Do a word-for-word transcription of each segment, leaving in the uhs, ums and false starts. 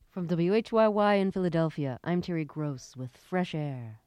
From W H Y Y in Philadelphia, I'm Terry Gross with Fresh Air.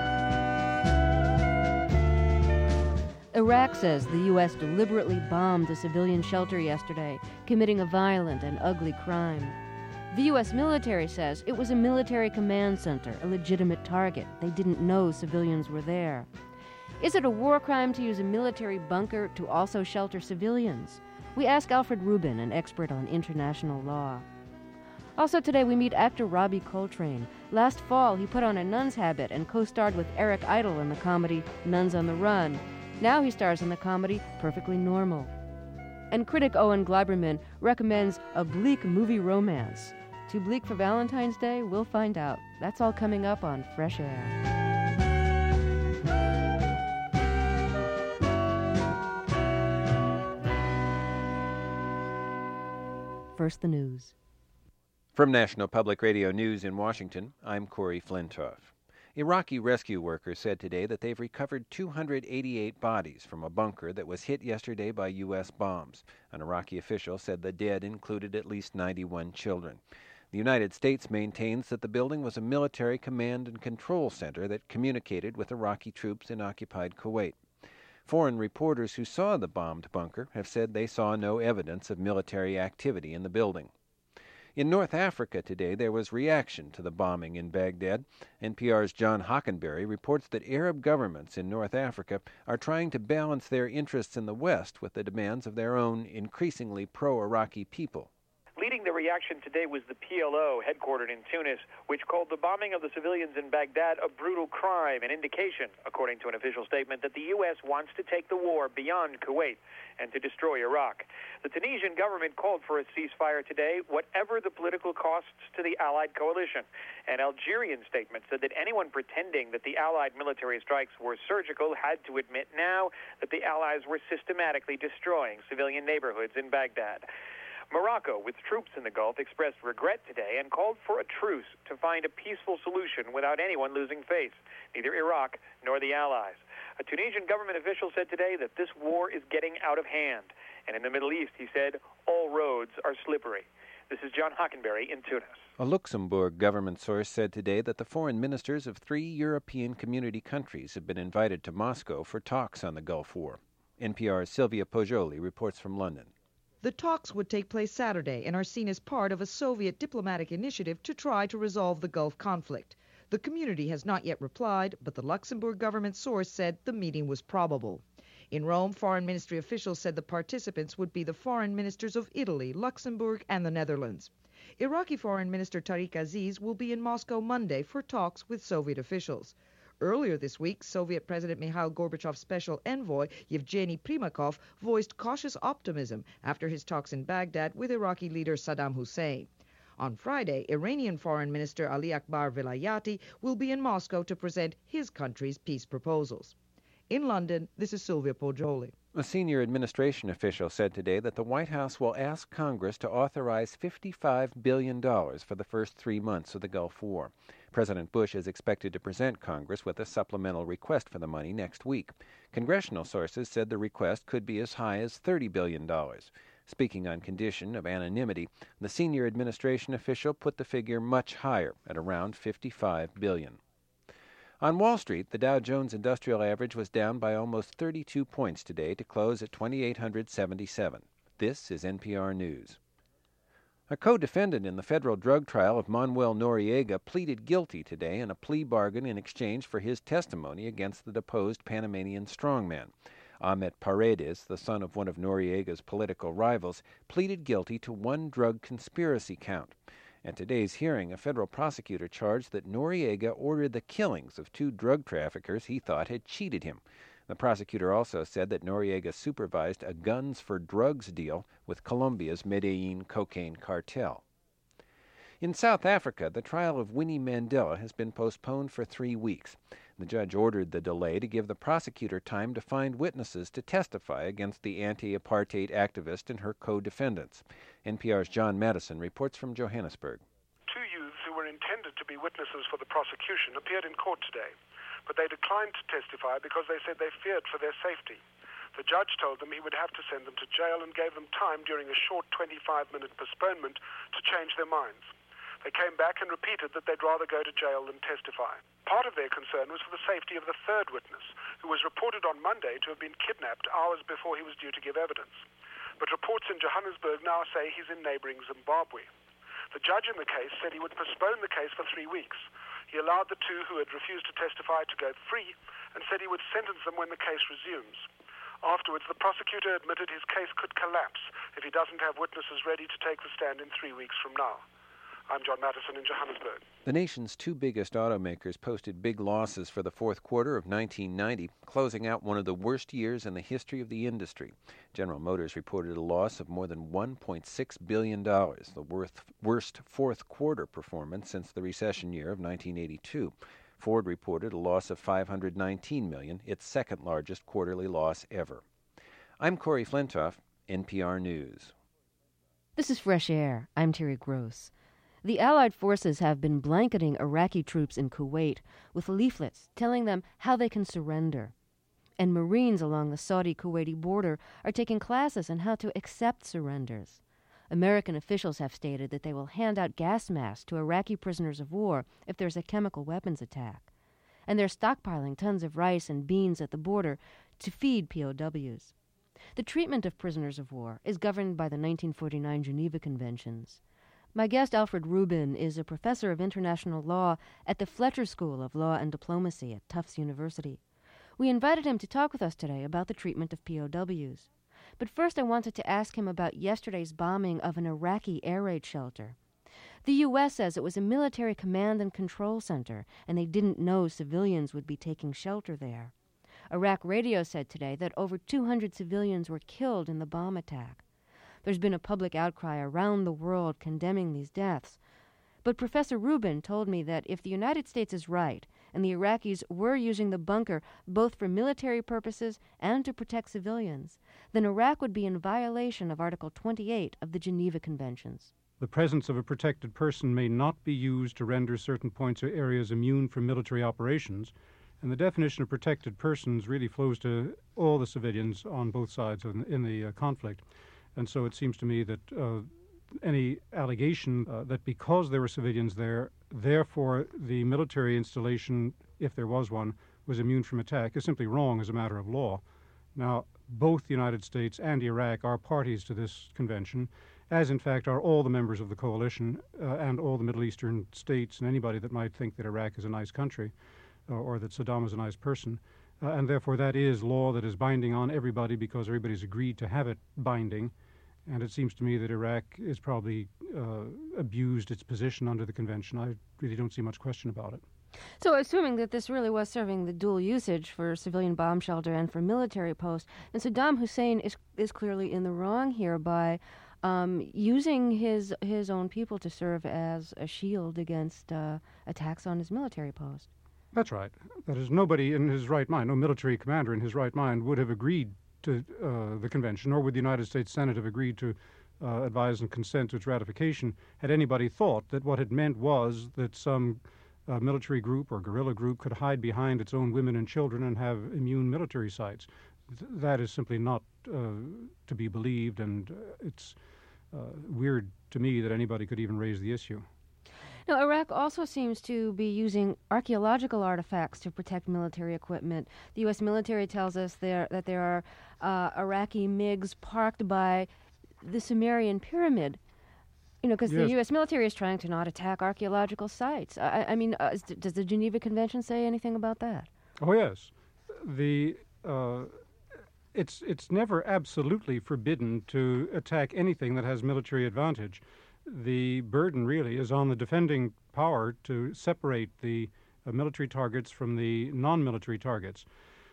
Iraq says the U S deliberately bombed a civilian shelter yesterday, committing a violent and ugly crime. The U S military says it was a military command center, a legitimate target. They didn't know civilians were there. Is it a war crime to use a military bunker to also shelter civilians? We ask Alfred Rubin, an expert on international law. Also today we meet actor Robbie Coltrane. Last fall he put on a nun's habit and co-starred with Eric Idle in the comedy Nuns on the Run. Now he stars in the comedy Perfectly Normal. And critic Owen Gleiberman recommends a bleak movie romance. Too bleak for Valentine's Day? We'll find out. That's all coming up on Fresh Air. First, the news. From National Public Radio News in Washington, I'm Corey Flintoff. Iraqi rescue workers said today that they've recovered two hundred eighty-eight bodies from a bunker that was hit yesterday by U S bombs. An Iraqi official said the dead included at least ninety-one children. The United States maintains that the building was a military command and control center that communicated with Iraqi troops in occupied Kuwait. Foreign reporters who saw the bombed bunker have said they saw no evidence of military activity in the building. In North Africa today, there was reaction to the bombing in Baghdad. N P R's John Hockenberry reports that Arab governments in North Africa are trying to balance their interests in the West with the demands of their own increasingly pro-Iraqi people. Leading the reaction today was the P L O, headquartered in Tunis, which called the bombing of the civilians in Baghdad a brutal crime, an indication, according to an official statement, that the U S wants to take the war beyond Kuwait and to destroy Iraq. The Tunisian government called for a ceasefire today, whatever the political costs to the Allied coalition. An Algerian statement said that anyone pretending that the Allied military strikes were surgical had to admit now that the Allies were systematically destroying civilian neighborhoods in Baghdad. Morocco, with troops in the Gulf, expressed regret today and called for a truce to find a peaceful solution without anyone losing face, neither Iraq nor the Allies. A Tunisian government official said today that this war is getting out of hand. And in the Middle East, he said, all roads are slippery. This is John Hockenberry in Tunis. A Luxembourg government source said today that the foreign ministers of three European community countries have been invited to Moscow for talks on the Gulf War. N P R's Sylvia Poggioli reports from London. The talks would take place Saturday and are seen as part of a Soviet diplomatic initiative to try to resolve the Gulf conflict. The community has not yet replied, but the Luxembourg government source said the meeting was probable. In Rome, foreign ministry officials said the participants would be the foreign ministers of Italy, Luxembourg, and the Netherlands. Iraqi Foreign Minister Tariq Aziz will be in Moscow Monday for talks with Soviet officials. Earlier this week, Soviet President Mikhail Gorbachev's special envoy, Yevgeny Primakov, voiced cautious optimism after his talks in Baghdad with Iraqi leader Saddam Hussein. On Friday, Iranian Foreign Minister Ali Akbar Velayati will be in Moscow to present his country's peace proposals. In London, this is Sylvia Poggioli. A senior administration official said today that the White House will ask Congress to authorize fifty-five billion dollars for the first three months of the Gulf War. President Bush is expected to present Congress with a supplemental request for the money next week. Congressional sources said the request could be as high as thirty billion dollars. Speaking on condition of anonymity, the senior administration official put the figure much higher, at around fifty-five billion dollars. On Wall Street, the Dow Jones Industrial Average was down by almost thirty-two points today to close at two thousand eight hundred seventy-seven. This is N P R News. A co-defendant in the federal drug trial of Manuel Noriega pleaded guilty today in a plea bargain in exchange for his testimony against the deposed Panamanian strongman. Ahmet Paredes, the son of one of Noriega's political rivals, pleaded guilty to one drug conspiracy count. At today's hearing, a federal prosecutor charged that Noriega ordered the killings of two drug traffickers he thought had cheated him. The prosecutor also said that Noriega supervised a guns for drugs deal with Colombia's Medellin cocaine cartel. In South Africa, the trial of Winnie Mandela has been postponed for three weeks. The judge ordered the delay to give the prosecutor time to find witnesses to testify against the anti-apartheid activist and her co-defendants. N P R's John Madison reports from Johannesburg. Two youths who were intended to be witnesses for the prosecution appeared in court today, but they declined to testify because they said they feared for their safety. The judge told them he would have to send them to jail and gave them time during a short twenty-five minute postponement to change their minds. They came back and repeated that they'd rather go to jail than testify. Part of their concern was for the safety of the third witness, who was reported on Monday to have been kidnapped hours before he was due to give evidence. But reports in Johannesburg now say he's in neighboring Zimbabwe. The judge in the case said he would postpone the case for three weeks. He allowed the two who had refused to testify to go free and said he would sentence them when the case resumes. Afterwards, the prosecutor admitted his case could collapse if he doesn't have witnesses ready to take the stand in three weeks from now. I'm John Mattison in Johannesburg. The nation's two biggest automakers posted big losses for the fourth quarter of nineteen ninety, closing out one of the worst years in the history of the industry. General Motors reported a loss of more than one point six billion dollars, the worst, worst fourth quarter performance since the recession year of nineteen eighty-two. Ford reported a loss of five hundred nineteen million dollars, its second largest quarterly loss ever. I'm Corey Flintoff, N P R News. This is Fresh Air. I'm Terry Gross. The Allied forces have been blanketing Iraqi troops in Kuwait with leaflets telling them how they can surrender. And Marines along the Saudi-Kuwaiti border are taking classes on how to accept surrenders. American officials have stated that they will hand out gas masks to Iraqi prisoners of war if there's a chemical weapons attack. And they're stockpiling tons of rice and beans at the border to feed P O Ws. The treatment of prisoners of war is governed by the nineteen forty-nine Geneva Conventions. My guest, Alfred Rubin, is a professor of international law at the Fletcher School of Law and Diplomacy at Tufts University. We invited him to talk with us today about the treatment of P O Ws. But first I wanted to ask him about yesterday's bombing of an Iraqi air raid shelter. The U S says it was a military command and control center, and they didn't know civilians would be taking shelter there. Iraq Radio said today that over two hundred civilians were killed in the bomb attack. There's been a public outcry around the world condemning these deaths. But Professor Rubin told me that if the United States is right, and the Iraqis were using the bunker both for military purposes and to protect civilians, then Iraq would be in violation of Article twenty-eight of the Geneva Conventions. The presence of a protected person may not be used to render certain points or areas immune from military operations, and the definition of protected persons really flows to all the civilians on both sides in, in the uh, conflict. And so it seems to me that uh, any allegation uh, that because there were civilians there, therefore the military installation, if there was one, was immune from attack is simply wrong as a matter of law. Now, both the United States and Iraq are parties to this convention, as in fact are all the members of the coalition uh, and all the Middle Eastern states and anybody that might think that Iraq is a nice country uh, or that Saddam is a nice person. Uh, and therefore that is law that is binding on everybody because everybody's agreed to have it binding. And it seems to me that Iraq is probably uh, abused its position under the convention. I really don't see much question about it. So assuming that this really was serving the dual usage for civilian bomb shelter and for military posts, then Saddam Hussein is is clearly in the wrong here by um, using his his own people to serve as a shield against uh, attacks on his military post. That's right. That is, nobody in his right mind, no military commander in his right mind would have agreed to uh, the convention, nor would the United States Senate have agreed to uh, advise and consent to its ratification had anybody thought that what it meant was that some uh, military group or guerrilla group could hide behind its own women and children and have immune military sites. Th- that is simply not uh, to be believed, and uh, it's uh, weird to me that anybody could even raise the issue. Now, Iraq also seems to be using archaeological artifacts to protect military equipment. The U S military tells us there that there are uh, Iraqi MiGs parked by the Sumerian pyramid. You know, because yes. the U S military is trying to not attack archaeological sites. I, I mean, uh, is, does the Geneva Convention say anything about that? Oh yes, the uh, it's it's never absolutely forbidden to attack anything that has military advantage. The burden really is on the defending power to separate the uh, military targets from the non-military targets.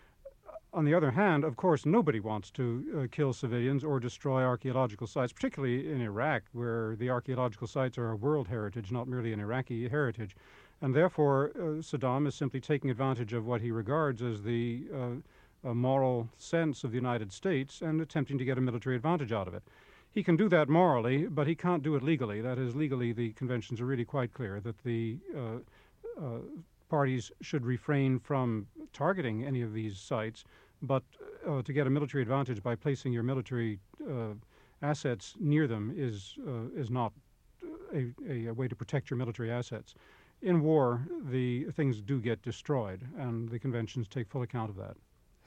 On the other hand, of course, nobody wants to uh, kill civilians or destroy archaeological sites, particularly in Iraq, where the archaeological sites are a world heritage, not merely an Iraqi heritage. And therefore, uh, Saddam is simply taking advantage of what he regards as the uh, uh, moral sense of the United States and attempting to get a military advantage out of it. He can do that morally, but he can't do it legally. That is, legally, the conventions are really quite clear that the uh, uh, parties should refrain from targeting any of these sites, but uh, to get a military advantage by placing your military uh, assets near them is uh, is not a, a, a way to protect your military assets. In war, the things do get destroyed, and the conventions take full account of that.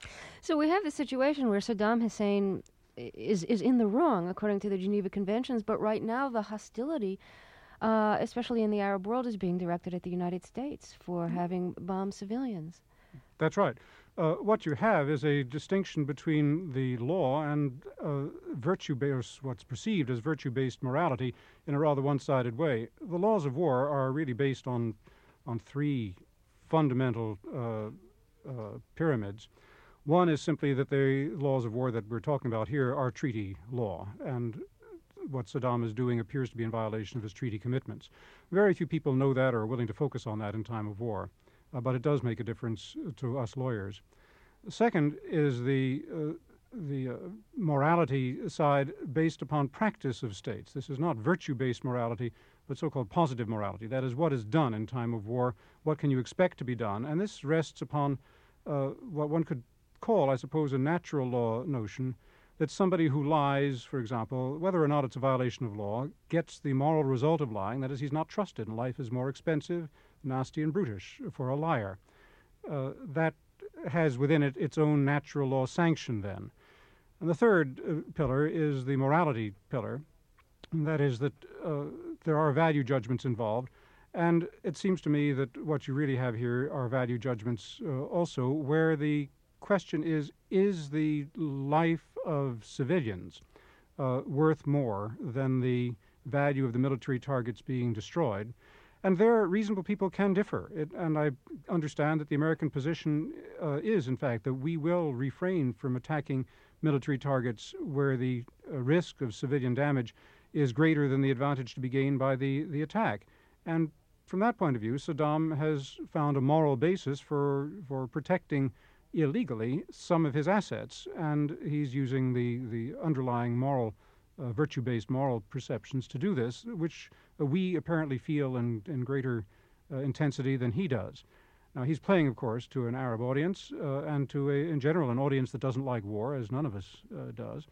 So we have this situation where Saddam Hussein is is in the wrong, according to the Geneva Conventions, but right now the hostility, uh, especially in the Arab world, is being directed at the United States for having bombed civilians. That's right. Uh, what you have is a distinction between the law and uh, virtue-based, what's perceived as virtue-based morality in a rather one-sided way. The laws of war are really based on, on three fundamental uh, uh, pyramids. One is simply that the laws of war that we're talking about here are treaty law, and what Saddam is doing appears to be in violation of his treaty commitments. Very few people know that or are willing to focus on that in time of war. Uh, but it does make a difference to us lawyers. The second is the, uh, the uh, morality side based upon practice of states. This is not virtue-based morality, but so-called positive morality. That is, what is done in time of war, what can you expect to be done? And this rests upon uh, what one could call, I suppose, a natural law notion, that somebody who lies, for example, whether or not it's a violation of law, gets the moral result of lying. That is, he's not trusted, and life is more expensive, nasty, and brutish for a liar. Uh, that has within it its own natural law sanction then. And the third uh, pillar is the morality pillar. And that is that uh, there are value judgments involved. And it seems to me that what you really have here are value judgments uh, also, where the question is, is the life of civilians uh, worth more than the value of the military targets being destroyed? And there, reasonable people can differ. It, and I understand that the American position uh, is, in fact, that we will refrain from attacking military targets where the uh, risk of civilian damage is greater than the advantage to be gained by the, the attack. And from that point of view, Saddam has found a moral basis for, for protecting illegally some of his assets, and he's using the, the underlying moral Uh, virtue-based moral perceptions to do this, which uh, we apparently feel in, in greater uh, intensity than he does. Now, he's playing, of course, to an Arab audience uh, and to, a, in general, an audience that doesn't like war, as none of us uh, does.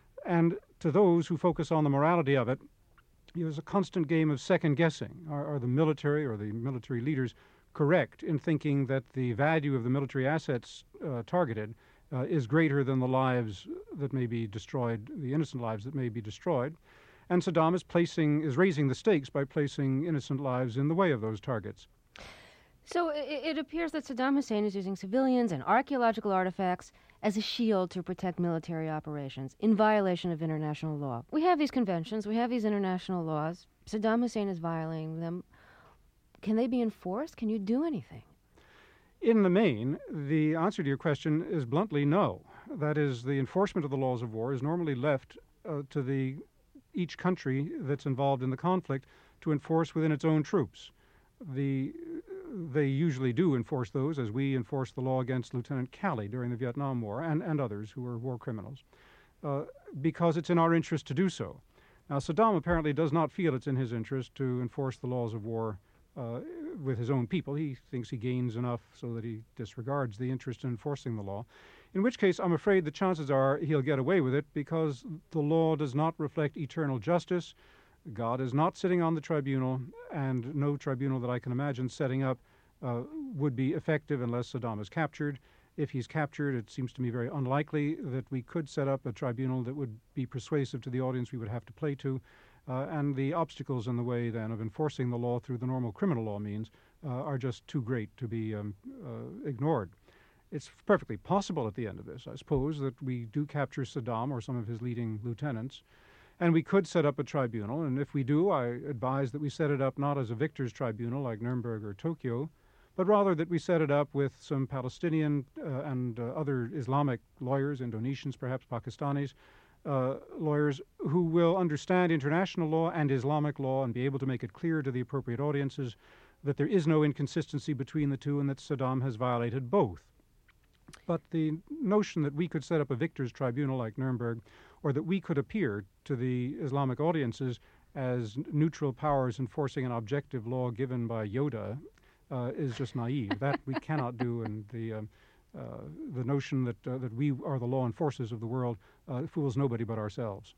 And to those who focus on the morality of it, there's a constant game of second-guessing. Are, are the military or the military leaders correct in thinking that the value of the military assets uh, targeted Uh, is greater than the lives that may be destroyed, the innocent lives that may be destroyed? And Saddam is placing, is raising the stakes by placing innocent lives in the way of those targets. So it, it appears that Saddam Hussein is using civilians and archaeological artifacts as a shield to protect military operations in violation of international law. We have these conventions, we have these international laws. Saddam Hussein is violating them. Can they be enforced? Can you do anything? In the main, the answer to your question is bluntly no. That is, the enforcement of the laws of war is normally left uh, to the each country that's involved in the conflict to enforce within its own troops. The, they usually do enforce those, as we enforced the law against Lieutenant Calley during the Vietnam War, and, and others who were war criminals, uh, because it's in our interest to do so. Now, Saddam apparently does not feel it's in his interest to enforce the laws of war Uh, with his own people. He thinks he gains enough so that he disregards the interest in enforcing the law, in which case I'm afraid the chances are he'll get away with it because the law does not reflect eternal justice. God is not sitting on the tribunal, and no tribunal that I can imagine setting up uh, would be effective unless Saddam is captured. If he's captured, it seems to me very unlikely that we could set up a tribunal that would be persuasive to the audience we would have to play to. Uh, and the obstacles in the way, then, of enforcing the law through the normal criminal law means uh, are just too great to be um, uh, ignored. It's perfectly possible at the end of this, I suppose, that we do capture Saddam or some of his leading lieutenants, and we could set up a tribunal. And if we do, I advise that we set it up not as a victor's tribunal like Nuremberg or Tokyo, but rather that we set it up with some Palestinian uh, and uh, other Islamic lawyers, Indonesians, perhaps Pakistanis, Uh, lawyers who will understand international law and Islamic law and be able to make it clear to the appropriate audiences that there is no inconsistency between the two and that Saddam has violated both. But the notion that we could set up a victor's tribunal like Nuremberg, or that we could appear to the Islamic audiences as neutral powers enforcing an objective law given by Yoda uh, is just naive. That we cannot do, and the um, uh, the notion that uh, that we are the law enforcers of the world uh, fools nobody but ourselves.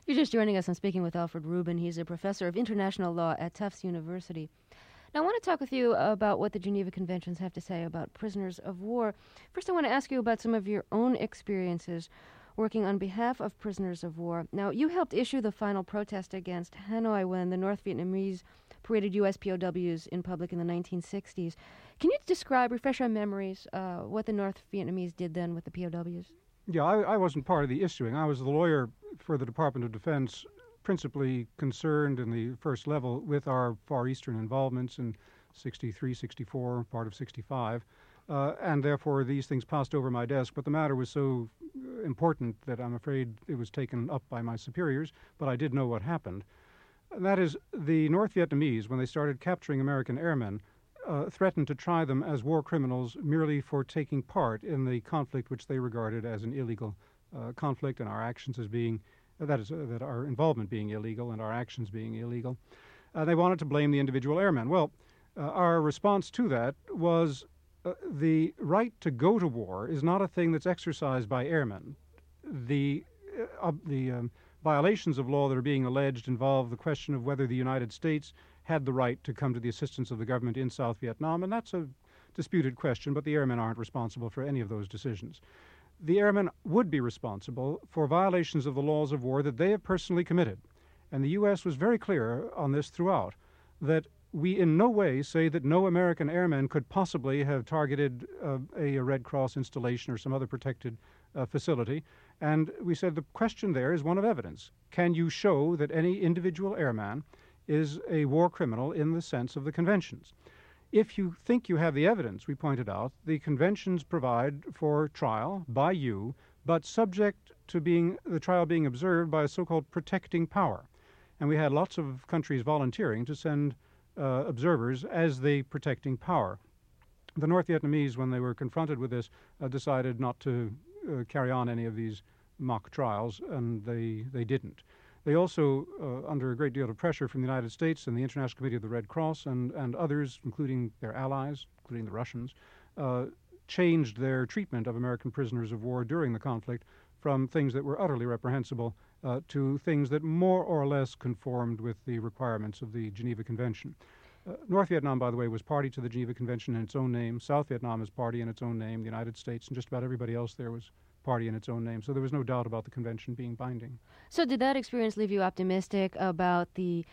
You're just joining us. I'm speaking with Alfred Rubin. He's a professor of international law at Tufts University. Now, I want to talk with you about what the Geneva Conventions have to say about prisoners of war. First, I want to ask you about some of your own experiences working on behalf of prisoners of war. Now, you helped issue the final protest against Hanoi when the North Vietnamese paraded U S P O Ws in public in the nineteen sixties. Can you describe, refresh our memories, uh, what the North Vietnamese did then with the P O Ws? Yeah, I, I wasn't part of the issuing. I was the lawyer for the Department of Defense, principally concerned in the first level with our Far Eastern involvements in sixty-three, sixty-four, part of sixty-five, uh, and therefore these things passed over my desk. But the matter was so important that I'm afraid it was taken up by my superiors, but I did know what happened. And that is, the North Vietnamese, when they started capturing American airmen, uh, threatened to try them as war criminals merely for taking part in the conflict which they regarded as an illegal uh, conflict, and our actions as being, uh, that is, uh, that our involvement being illegal and our actions being illegal. Uh, they wanted to blame the individual airmen. Well, uh, our response to that was uh, the right to go to war is not a thing that's exercised by airmen. The, uh, uh, the um, violations of law that are being alleged involve the question of whether the United States had the right to come to the assistance of the government in South Vietnam, and that's a disputed question, but the airmen aren't responsible for any of those decisions. The airmen would be responsible for violations of the laws of war that they have personally committed, and the U S was very clear on this throughout, that we in no way say that no American airmen could possibly have targeted uh, a, a Red Cross installation or some other protected uh, facility. And we said the question there is one of evidence. Can you show that any individual airman is a war criminal in the sense of the conventions? If you think you have the evidence, we pointed out, the conventions provide for trial by you, but subject to being the trial being observed by a so-called protecting power. And we had lots of countries volunteering to send uh, observers as the protecting power. The North Vietnamese, when they were confronted with this, uh, decided not to uh, carry on any of these mock trials, and they, they didn't. They also, uh, under a great deal of pressure from the United States and the International Committee of the Red Cross and, and others, including their allies, including the Russians, uh, changed their treatment of American prisoners of war during the conflict from things that were utterly reprehensible uh, to things that more or less conformed with the requirements of the Geneva Convention. Uh, North Vietnam, by the way, was party to the Geneva Convention in its own name. South Vietnam is party in its own name. The United States and just about everybody else there was party in its own name. So there was no doubt about the convention being binding. So did that experience leave you optimistic about the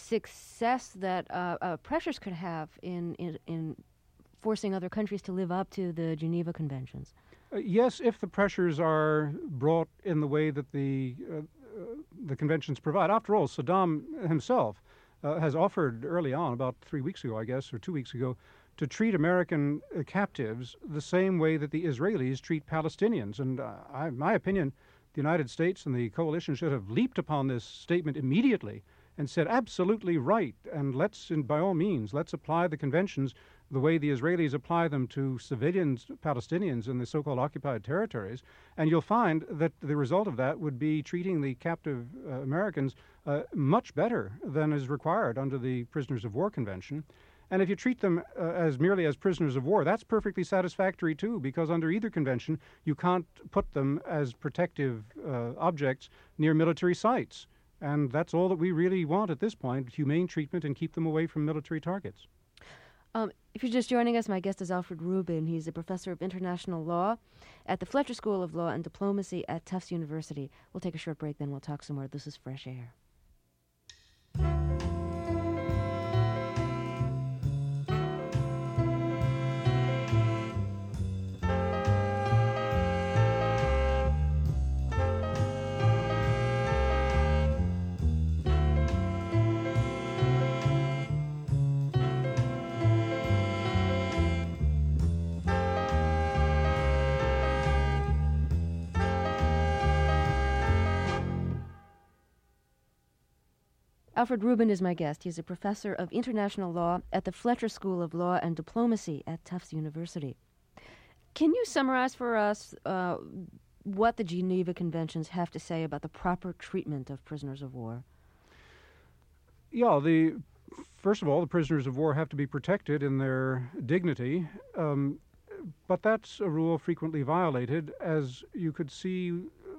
success that uh, uh, pressures could have in, in, in forcing other countries to live up to the Geneva Conventions? Uh, yes, if the pressures are brought in the way that the, uh, uh, the conventions provide. After all, Saddam himself uh, has offered early on, about three weeks ago, I guess, or two weeks ago, to treat American uh, captives the same way that the Israelis treat Palestinians. And uh, I, in my opinion, the United States and the coalition should have leaped upon this statement immediately and said, absolutely right, and let's, and by all means, let's apply the conventions the way the Israelis apply them to civilians, Palestinians in the so-called occupied territories. And you'll find that the result of that would be treating the captive uh, Americans uh, much better than is required under the Prisoners of War Convention. And if you treat them uh, as merely as prisoners of war, that's perfectly satisfactory too, because under either convention, you can't put them as protective uh, objects near military sites. And that's all that we really want at this point, humane treatment and keep them away from military targets. Um, if you're just joining us, my guest is Alfred Rubin. He's a professor of international law at the Fletcher School of Law and Diplomacy at Tufts University. We'll take a short break, then we'll talk some more. This is Fresh Air. Alfred Rubin is my guest. He's a professor of international law at the Fletcher School of Law and Diplomacy at Tufts University. Can you summarize for us uh, what the Geneva Conventions have to say about the proper treatment of prisoners of war? Yeah, the first of all, the prisoners of war have to be protected in their dignity, um, but that's a rule frequently violated, as you could see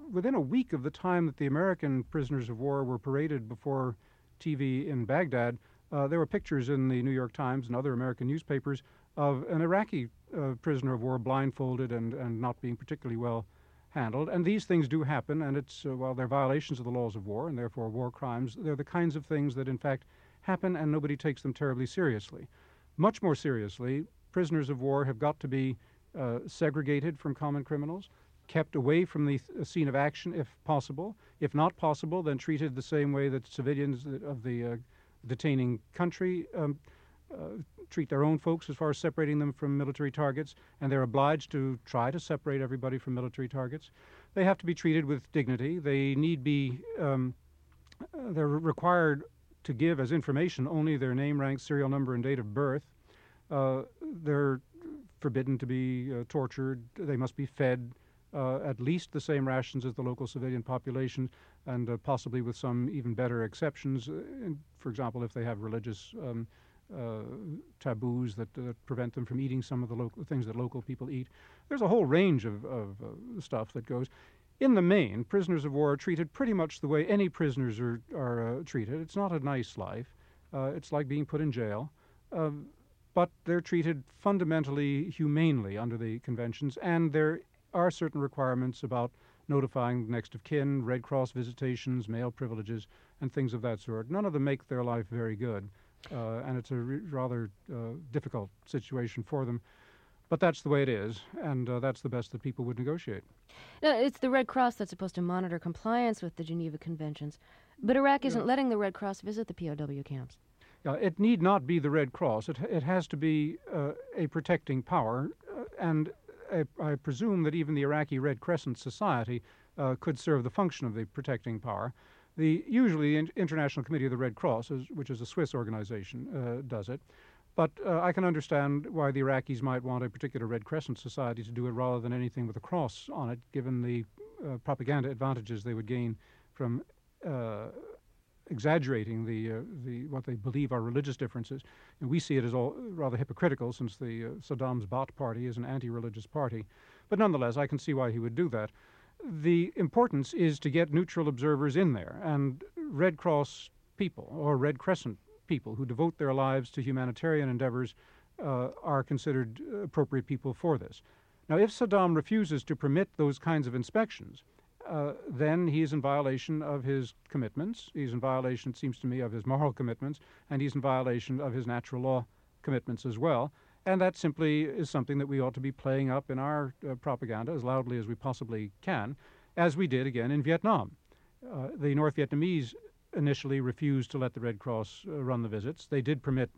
within a week of the time that the American prisoners of war were paraded before T V in Baghdad, uh, there were pictures in the New York Times and other American newspapers of an Iraqi uh, prisoner of war blindfolded and, and not being particularly well handled. And these things do happen, and it's, uh, while they're violations of the laws of war and therefore war crimes, they're the kinds of things that in fact happen and nobody takes them terribly seriously. Much more seriously, prisoners of war have got to be uh, segregated from common criminals, kept away from the th- scene of action if possible. If not possible, then treated the same way that civilians of the uh, detaining country um, uh, treat their own folks as far as separating them from military targets, and they're obliged to try to separate everybody from military targets. They have to be treated with dignity. They need be, um, uh, they're required to give as information only their name, rank, serial number, and date of birth. Uh, they're forbidden to be uh, tortured. They must be fed uh, at least the same rations as the local civilian population, and uh, possibly with some even better exceptions. Uh, in, for example, if they have religious um, uh, taboos that uh, prevent them from eating some of the local things that local people eat. There's a whole range of, of uh, stuff that goes. In the main, prisoners of war are treated pretty much the way any prisoners are, are uh, treated. It's not a nice life. Uh, it's like being put in jail. Uh, but they're treated fundamentally humanely under the conventions, and there are certain requirements about notifying next of kin, Red Cross visitations, male privileges, and things of that sort. None of them make their life very good, uh, and it's a re- rather uh, difficult situation for them. But that's the way it is, and uh, that's the best that people would negotiate. No, it's the Red Cross that's supposed to monitor compliance with the Geneva Conventions, but Iraq isn't yeah. letting the Red Cross visit the P O W camps. Uh, it need not be the Red Cross. It, it has to be uh, a protecting power, uh, and I, I presume that even the Iraqi Red Crescent Society uh, could serve the function of the protecting power. The usually the International Committee of the Red Cross, is, which is a Swiss organization, uh, does it. But uh, I can understand why the Iraqis might want a particular Red Crescent Society to do it rather than anything with a cross on it, given the uh, propaganda advantages they would gain from uh, exaggerating the uh, the what they believe are religious differences. And we see it as all rather hypocritical, since the uh, Saddam's Ba'ath Party is an anti-religious party. But nonetheless, I can see why he would do that. The importance is to get neutral observers in there, and Red Cross people or Red Crescent people who devote their lives to humanitarian endeavors uh, are considered appropriate people for this. Now, if Saddam refuses to permit those kinds of inspections, uh, then he is in violation of his commitments. He's in violation, it seems to me, of his moral commitments, and he's in violation of his natural law commitments as well. And that simply is something that we ought to be playing up in our uh, propaganda as loudly as we possibly can, as we did again in Vietnam. Uh, the North Vietnamese initially refused to let the Red Cross uh, run the visits. They did permit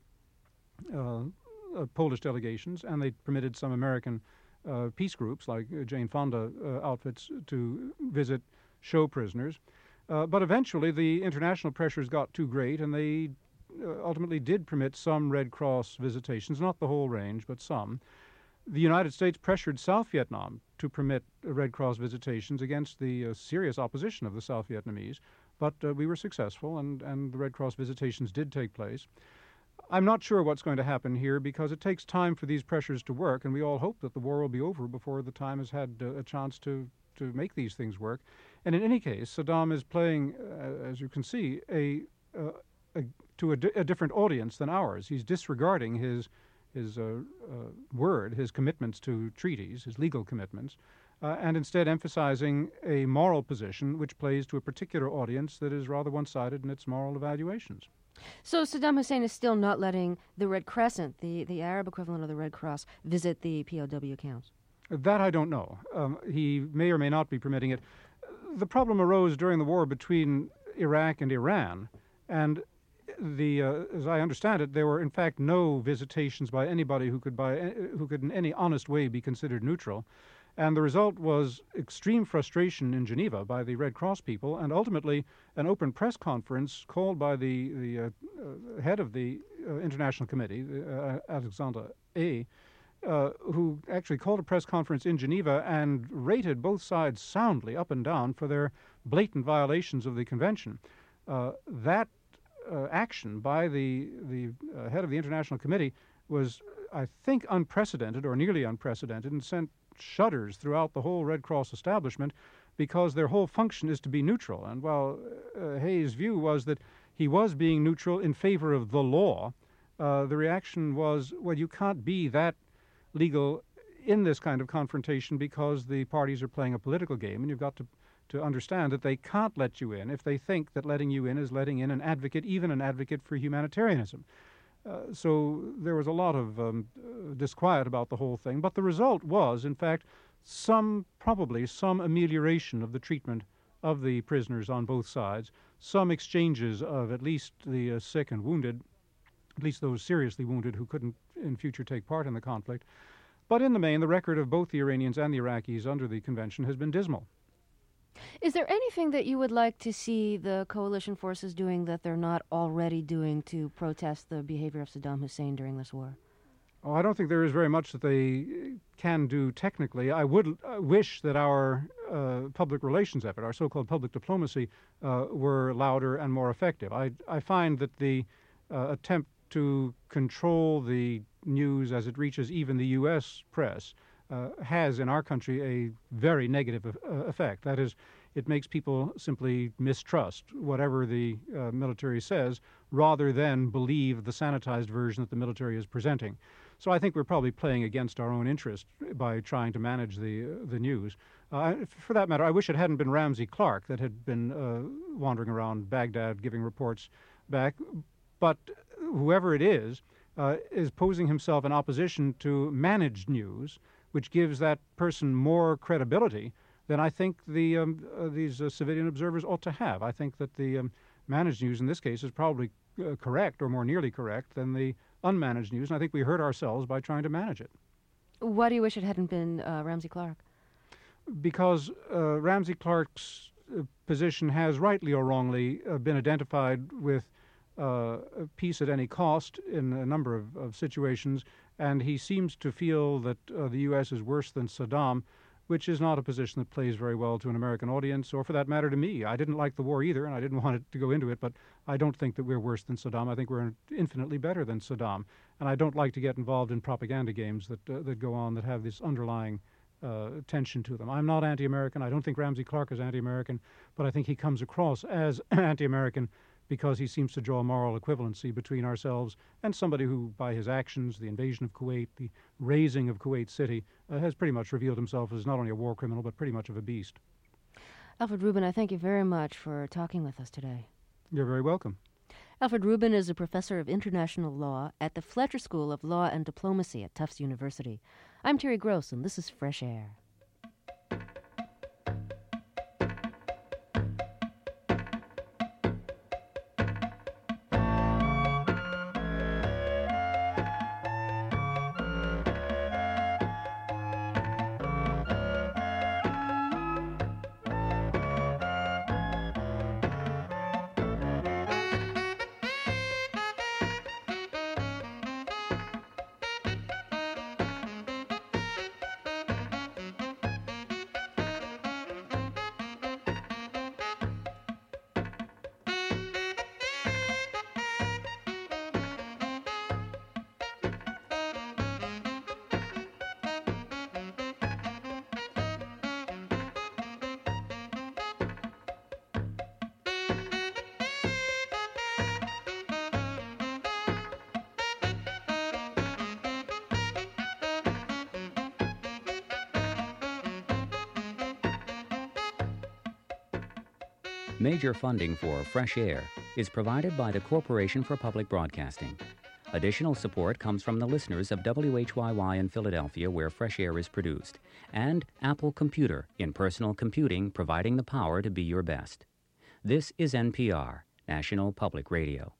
uh, uh, Polish delegations, and they permitted some American uh, peace groups like uh, Jane Fonda uh, outfits to visit show prisoners. Uh, but eventually the international pressures got too great, and they uh, ultimately did permit some Red Cross visitations, not the whole range, but some. The United States pressured South Vietnam to permit uh, Red Cross visitations against the uh, serious opposition of the South Vietnamese. But uh, we were successful, and, and the Red Cross visitations did take place. I'm not sure what's going to happen here, because it takes time for these pressures to work, and we all hope that the war will be over before the time has had uh, a chance to, to make these things work. And in any case, Saddam is playing, uh, as you can see, a, uh, a to a, di- a different audience than ours. He's disregarding his, his uh, uh, word, his commitments to treaties, his legal commitments, Uh, and instead emphasizing a moral position which plays to a particular audience that is rather one-sided in its moral evaluations. So Saddam Hussein is still not letting the Red Crescent, the, the Arab equivalent of the Red Cross, visit the P O W camps? That I don't know. Um, he may or may not be permitting it. The problem arose during the war between Iraq and Iran, and the, uh, as I understand it, there were in fact no visitations by anybody who could, by, who could in any honest way be considered neutral. And the result was extreme frustration in Geneva by the Red Cross people, and ultimately an open press conference called by the, the uh, uh, head of the uh, International Committee, uh, Alexander A., uh, who actually called a press conference in Geneva and rated both sides soundly up and down for their blatant violations of the convention. Uh, that uh, action by the, the uh, head of the International Committee was, I think, unprecedented, or nearly unprecedented, and sent shudders throughout the whole Red Cross establishment, because their whole function is to be neutral. And while uh, Hayes' view was that he was being neutral in favor of the law, uh, the reaction was, well, you can't be that legal in this kind of confrontation because the parties are playing a political game, and you've got to to understand that they can't let you in if they think that letting you in is letting in an advocate, even an advocate for humanitarianism. Uh, so there was a lot of um, uh, disquiet about the whole thing, but the result was, in fact, some, probably some amelioration of the treatment of the prisoners on both sides, some exchanges of at least the uh, sick and wounded, at least those seriously wounded who couldn't in future take part in the conflict. But in the main, the record of both the Iranians and the Iraqis under the convention has been dismal. Is there anything that you would like to see the coalition forces doing that they're not already doing to protest the behavior of Saddam Hussein during this war? Oh, I don't think there is very much that they can do technically. I would uh, wish that our uh, public relations effort, our so-called public diplomacy, uh, were louder and more effective. I, I find that the uh, attempt to control the news as it reaches even the U S press Uh, has in our country a very negative uh, effect. That is, it makes people simply mistrust whatever the uh, military says rather than believe the sanitized version that the military is presenting. So I think we're probably playing against our own interest by trying to manage the uh, the news. Uh, for that matter, I wish it hadn't been Ramsey Clark that had been uh, wandering around Baghdad giving reports back, but whoever it is uh, is posing himself in opposition to managed news, which gives that person more credibility than I think the um, uh, these uh, civilian observers ought to have. I think that the um, managed news in this case is probably uh, correct or more nearly correct than the unmanaged news, and I think we hurt ourselves by trying to manage it. Why do you wish it hadn't been uh, Ramsey Clark? Because uh, Ramsey Clark's uh, position has, rightly or wrongly, uh, been identified with uh, peace at any cost in a number of, of situations, and he seems to feel that uh, the U S is worse than Saddam, which is not a position that plays very well to an American audience, or for that matter to me. I didn't like the war either, and I didn't want it to go into it, but I don't think that we're worse than Saddam. I think we're infinitely better than Saddam, and I don't like to get involved in propaganda games that uh, that go on that have this underlying uh, tension to them. I'm not anti-American. I don't think Ramsey Clark is anti-American, but I think he comes across as anti-American because he seems to draw a moral equivalency between ourselves and somebody who, by his actions, the invasion of Kuwait, the razing of Kuwait City, uh, has pretty much revealed himself as not only a war criminal, but pretty much of a beast. Alfred Rubin, I thank you very much for talking with us today. You're very welcome. Alfred Rubin is a professor of international law at the Fletcher School of Law and Diplomacy at Tufts University. I'm Terry Gross, and this is Fresh Air. Major funding for Fresh Air is provided by the Corporation for Public Broadcasting. Additional support comes from the listeners of W H Y Y in Philadelphia, where Fresh Air is produced, and Apple Computer in personal computing, providing the power to be your best. This is N P R, National Public Radio.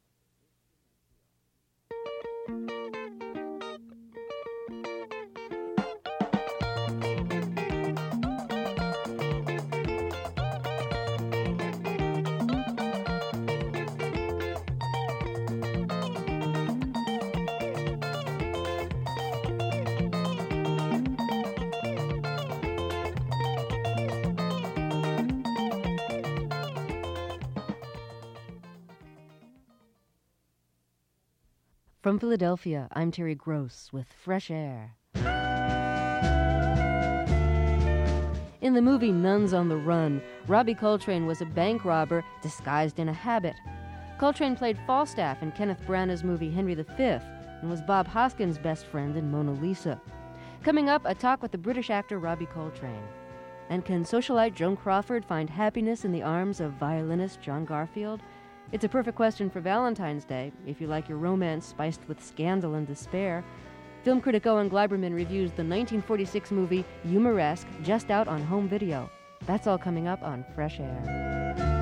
From Philadelphia, I'm Terry Gross with Fresh Air. In the movie Nuns on the Run, Robbie Coltrane was a bank robber disguised in a habit. Coltrane played Falstaff in Kenneth Branagh's movie Henry the Fifth and was Bob Hoskins' best friend in Mona Lisa. Coming up, a talk with the British actor Robbie Coltrane. And can socialite Joan Crawford find happiness in the arms of violinist John Garfield? It's a perfect question for Valentine's Day, if you like your romance spiced with scandal and despair. Film critic Owen Gleiberman reviews the nineteen forty-six movie Humoresque, just out on home video. That's all coming up on Fresh Air.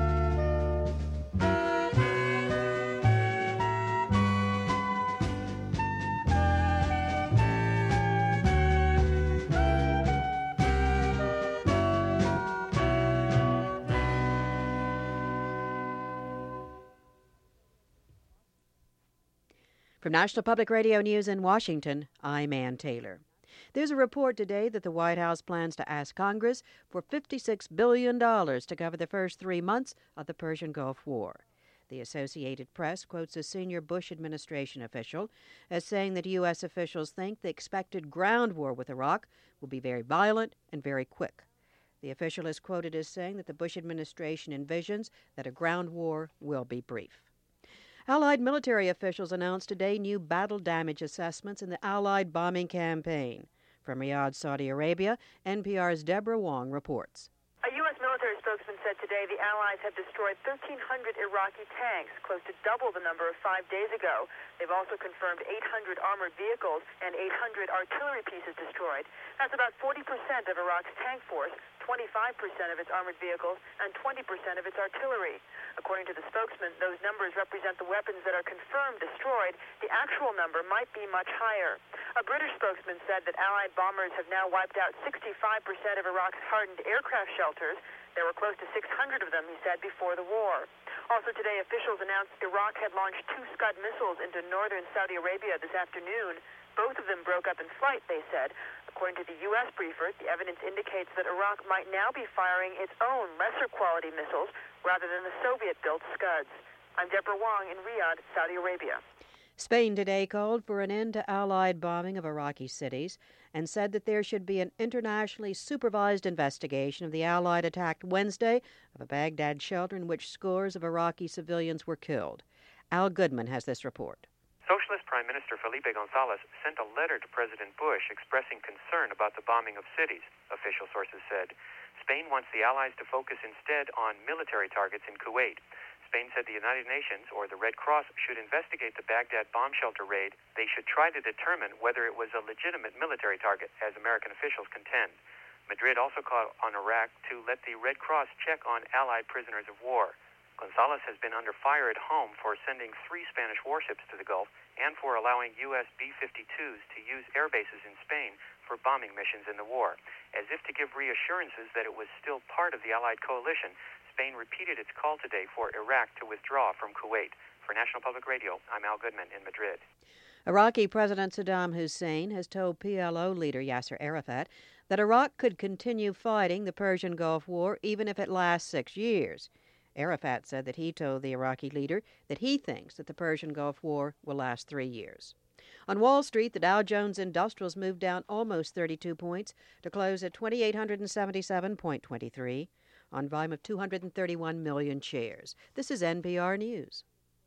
From National Public Radio News in Washington, I'm Ann Taylor. There's a report today that the White House plans to ask Congress for fifty-six billion dollars to cover the first three months of the Persian Gulf War. The Associated Press quotes a senior Bush administration official as saying that U S officials think the expected ground war with Iraq will be very violent and very quick. The official is quoted as saying that the Bush administration envisions that a ground war will be brief. Allied military officials announced today new battle damage assessments in the Allied bombing campaign. From Riyadh, Saudi Arabia, N P R's Deborah Wong reports. A U S military spokesman said today the Allies have destroyed thirteen hundred Iraqi tanks, close to double the number of five days ago. They've also confirmed eight hundred armored vehicles and eight hundred artillery pieces destroyed. That's about forty percent of Iraq's tank force, twenty-five percent of its armored vehicles, and twenty percent of its artillery. According to the spokesman, those numbers represent the weapons that are confirmed destroyed. The actual number might be much higher. A British spokesman said that Allied bombers have now wiped out sixty-five percent of Iraq's hardened aircraft shelters. There were close to six hundred of them, he said, before the war. Also today, officials announced Iraq had launched two Scud missiles into northern Saudi Arabia this afternoon. Both of them broke up in flight, they said. According to the U S briefer, the evidence indicates that Iraq might now be firing its own lesser-quality missiles rather than the Soviet-built Scuds. I'm Deborah Wong in Riyadh, Saudi Arabia. Spain today called for an end to Allied bombing of Iraqi cities and said that there should be an internationally supervised investigation of the Allied attack Wednesday of a Baghdad shelter in which scores of Iraqi civilians were killed. Al Goodman has this report. Socialist Prime Minister Felipe González sent a letter to President Bush expressing concern about the bombing of cities, official sources said. Spain wants the Allies to focus instead on military targets in Kuwait. Spain said the United Nations, or the Red Cross, should investigate the Baghdad bomb shelter raid. They should try to determine whether it was a legitimate military target, as American officials contend. Madrid also called on Iraq to let the Red Cross check on Allied prisoners of war. González has been under fire at home for sending three Spanish warships to the Gulf and for allowing U S B fifty-twos to use air bases in Spain for bombing missions in the war. As if to give reassurances that it was still part of the Allied coalition, Spain repeated its call today for Iraq to withdraw from Kuwait. For National Public Radio, I'm Al Goodman in Madrid. Iraqi President Saddam Hussein has told P L O leader Yasser Arafat that Iraq could continue fighting the Persian Gulf War even if it lasts six years. Arafat said that he told the Iraqi leader that he thinks that the Persian Gulf War will last three years. On Wall Street, the Dow Jones Industrials moved down almost thirty-two points to close at two thousand eight hundred seventy-seven point two three on volume of two hundred thirty-one million shares. This is N P R News.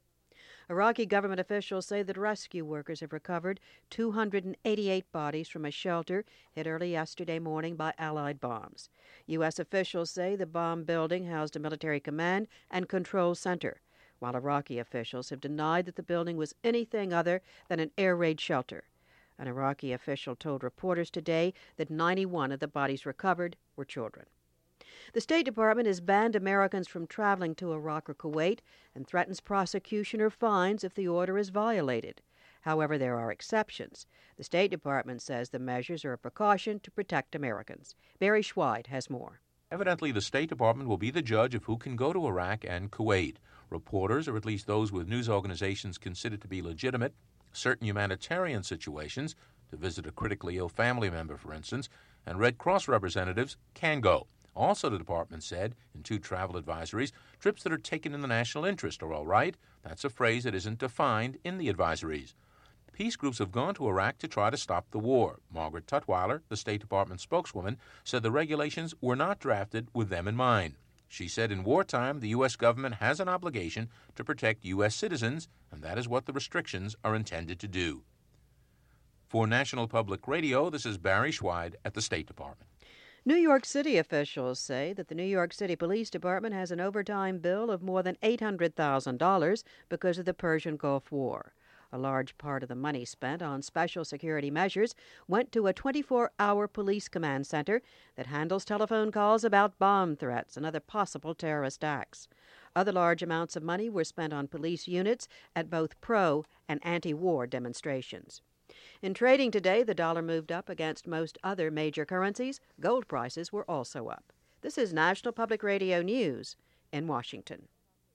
Iraqi government officials say that rescue workers have recovered two hundred eighty-eight bodies from a shelter hit early yesterday morning by Allied bombs. U S officials say the bomb building housed a military command and control center, while Iraqi officials have denied that the building was anything other than an air raid shelter. An Iraqi official told reporters today that ninety-one of the bodies recovered were children. The State Department has banned Americans from traveling to Iraq or Kuwait and threatens prosecution or fines if the order is violated. However, there are exceptions. The State Department says the measures are a precaution to protect Americans. Barry Schweid has more. Evidently, the State Department will be the judge of who can go to Iraq and Kuwait. Reporters, or at least those with news organizations considered to be legitimate, certain humanitarian situations, to visit a critically ill family member, for instance, and Red Cross representatives can go. Also, the department said in two travel advisories, trips that are taken in the national interest are all right. That's a phrase that isn't defined in the advisories. peace groups have gone to Iraq to try to stop the war. Margaret Tutwiler, the State Department spokeswoman, said the regulations were not drafted with them in mind. She said in wartime, the U S government has an obligation to protect U S citizens, and that is what the restrictions are intended to do. For National Public Radio, this is Barry Schweid at the State Department. New York City officials say that the New York City Police Department has an overtime bill of more than eight hundred thousand dollars because of the Persian Gulf War. A large part of the money spent on special security measures went to a twenty-four hour police command center that handles telephone calls about bomb threats and other possible terrorist acts. Other large amounts of money were spent on police units at both pro- and anti-war demonstrations. In trading today, the dollar moved up against most other major currencies. Gold prices were also up. This is National Public Radio News in Washington.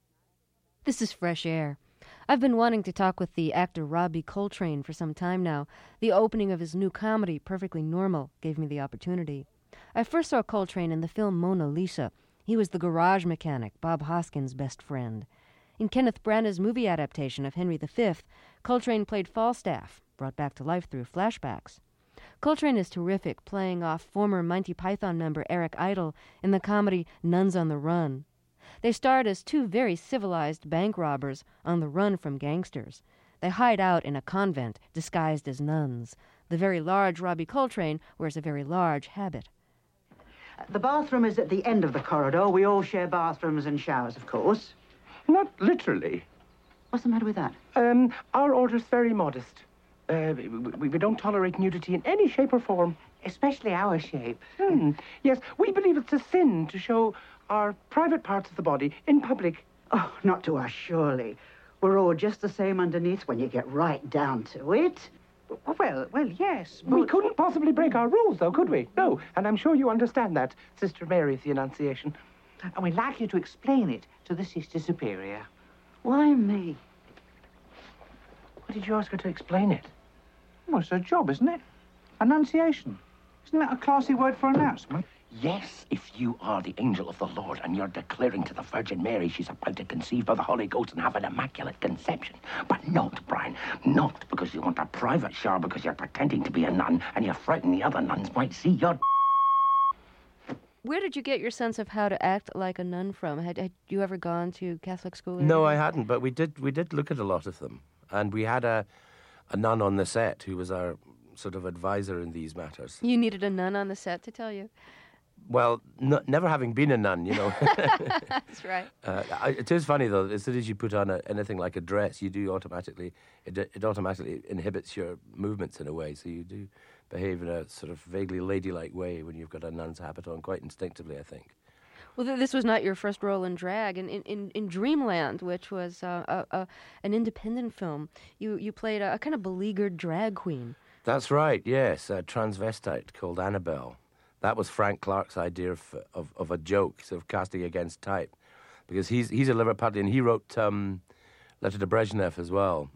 This is Fresh Air. I've been wanting to talk with the actor Robbie Coltrane for some time now. The opening of his new comedy, Perfectly Normal, gave me the opportunity. I first saw Coltrane in the film Mona Lisa. He was the garage mechanic, Bob Hoskins' best friend. In Kenneth Branagh's movie adaptation of Henry the Fifth, Coltrane played Falstaff, brought back to life through flashbacks. Coltrane is terrific, playing off former Monty Python member Eric Idle in the comedy Nuns on the Run. They starred as two very civilized bank robbers on the run from gangsters. They hide out in a convent disguised as nuns. The very large Robbie Coltrane wears a very large habit. The bathroom is at the end of the corridor. We all share bathrooms and showers, of course. Not literally. What's the matter with that? Um, our order's very modest. Uh, we, we don't tolerate nudity in any shape or form. Especially our shape. Hmm. Yes, we believe it's a sin to show our private parts of the body in public. Oh, not to us, surely. We're all just the same underneath when you get right down to it. Well, well, yes. But... We couldn't possibly break our rules, though, could we? No, and I'm sure you understand that, Sister Mary of the Annunciation. And we'd like you to explain it to the Sister Superior. Why me? Why did you ask her to explain it? Well, it's her job, isn't it? Annunciation. Isn't that a classy word for announcement? Yes, if you are the angel of the Lord and you're declaring to the Virgin Mary she's about to conceive by the Holy Ghost and have an immaculate conception. But not, Brian, not because you want a private shower because you're pretending to be a nun and you're frightened the other nuns might see your... Where did you get your sense of how to act like a nun from? Had, had you ever gone to Catholic school? Or no, anything? I hadn't, but we did we did look at a lot of them. And we had a, a nun on the set who was our sort of advisor in these matters. You needed a nun on the set to tell you? Well, n- never having been a nun, you know. That's right. Uh, I, it is funny, though, as soon as you put on a, anything like a dress, you do automatically, it, it automatically inhibits your movements in a way, so you do behave in a sort of vaguely ladylike way when you've got a nun's habit on, quite instinctively, I think. Well, th- this was not your first role in drag. In, in, in Dreamland, which was uh, a, a, an independent film, you, you played a, a kind of beleaguered drag queen. That's right, yes, a transvestite called Annabelle. That was Frank Clark's idea of, of, of a joke, sort of casting against type, because he's he's a Liverpudlian. He wrote um, Letter to Brezhnev as well.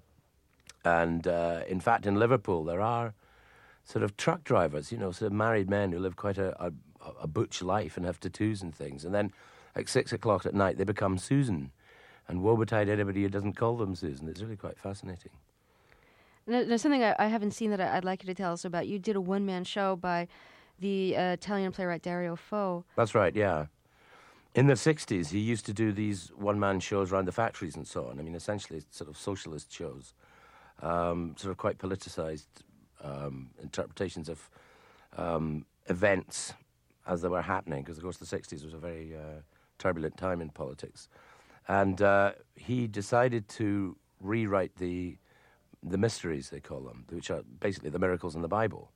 And uh, in fact, in Liverpool, there are sort of truck drivers, you know, sort of married men who live quite a, a, a butch life and have tattoos and things. And then at six o'clock at night, they become Susan. And woe betide anybody who doesn't call them Susan. It's really quite fascinating. Now, there's something I, I haven't seen that I, I'd like you to tell us about. You did a one-man show by the uh, Italian playwright Dario Fo. That's right, yeah. In the sixties, he used to do these one-man shows around the factories and so on. I mean, essentially sort of socialist shows, um, sort of quite politicized um, interpretations of um, events as they were happening, because, of course, the sixties was a very uh, turbulent time in politics. And uh, he decided to rewrite the the mysteries, they call them, which are basically the miracles in the Bible.